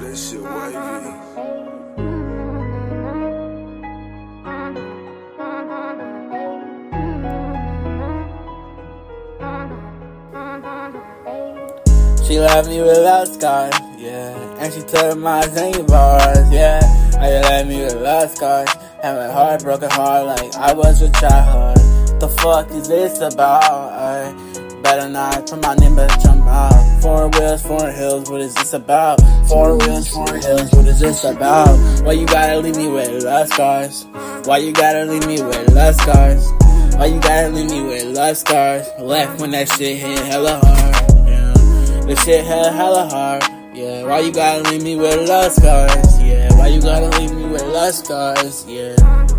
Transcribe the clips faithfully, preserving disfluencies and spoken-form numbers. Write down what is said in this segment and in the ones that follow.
That shit wavy. She left me without scars, yeah. And she took my singing bars, yeah. How you left me without scars? Had my heart broken heart like I was a child. The fuck is this about? I better not put my name but jump out. Four wheels, four hills, what is this about? Four wheels, four hills, what is this about? Why you gotta leave me with love scars? Why you gotta leave me with love scars? Why you gotta leave me with love scars? Left when that shit hit hella hard, yeah. The shit hit hella hard, yeah. Why you gotta leave me with love scars? Yeah. Why you gotta leave me with love scars? Yeah.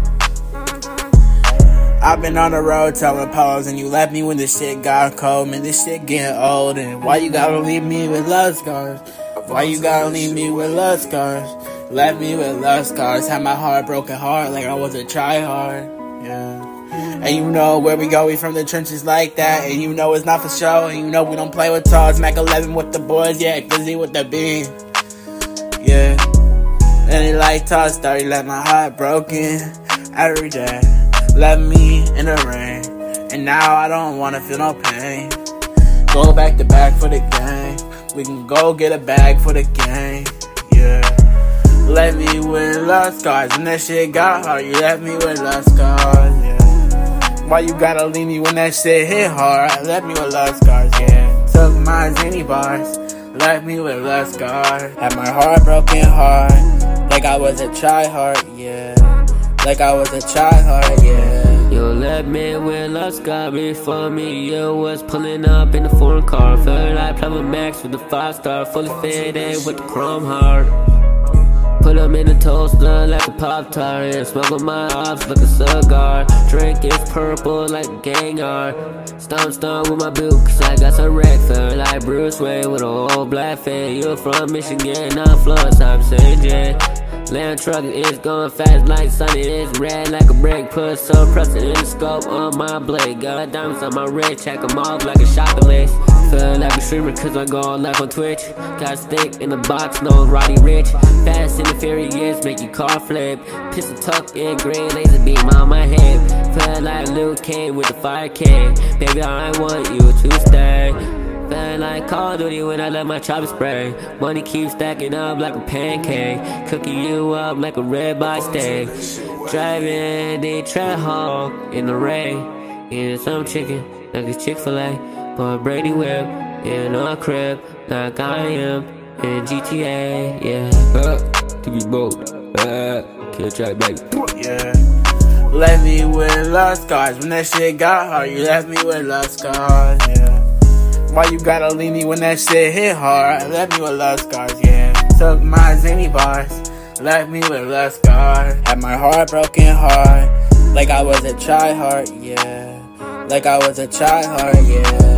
I've been on the road telling pose, and you left me when this shit got cold. Man, this shit getting old, and why you gotta leave me with love scars? Why you gotta leave me with love scars? Left me with love scars, had my heart broken heart like I was a tryhard, yeah. And you know where we go, we from the trenches like that. And you know it's not for show, and you know we don't play with toys. Mac eleven with the boys, yeah, Glizzy with the beam, yeah. And it like toss, started left my heart broken every day. Left me in the rain, and now I don't wanna feel no pain. Go back to back for the game, we can go get a bag for the game, yeah. Left me with love scars, and that shit got hard. You left me with love scars, yeah. Why you gotta leave me when that shit hit hard? Left me with love scars, yeah. Took my zany bars, left me with love scars. Had my heart broken heart, like I was a tryhard, yeah. Like I was a tryhard, yeah. You left me with love scar before me. You was pulling up in the foreign car. Felt like Plumber Max with the five star, fully fitted with the chrome heart. Put them in a toaster like a Pop-Tart, and smoke with my ops like a cigar. Drink is purple like a Gengar. Stomp stomp with my boot, cause I got some wreck. Feel like Bruce Wayne with a old black fan. You from Michigan, not Florida, I'm Saint J. Land truck is going fast like Sunny, it's red like a brick. Put some pressure in the scope on my blade. Got diamonds on my wrist, check them off like a chocolate. Feel like a streamer cause I go live on Twitch. Got a stick in the box, no Roddy Rich. Fast and the furious, make your car flip. Pistol tucked in, green laser beam on my head. Feel like Luke Cage with the fire can. Baby, I want you to stay. Feel like Call of Duty when I let my chopper spray. Money keeps stacking up like a pancake. Cooking you up like a ribeye steak. Driving the track home in the rain. Eating some chicken like it's Chick-fil-A. Put Brady whip in a crib like I am in G T A, yeah. Uh, to be bold, uh, kill track baby, yeah. Left me with love scars when that shit got hard. You left me with love scars, yeah. Why you gotta leave me when that shit hit hard? Left me with love scars, yeah. Took my zany bars, left me with love scars. Had my heart broken heart, like I was a tryhard, yeah. Like I was a tryhard, yeah.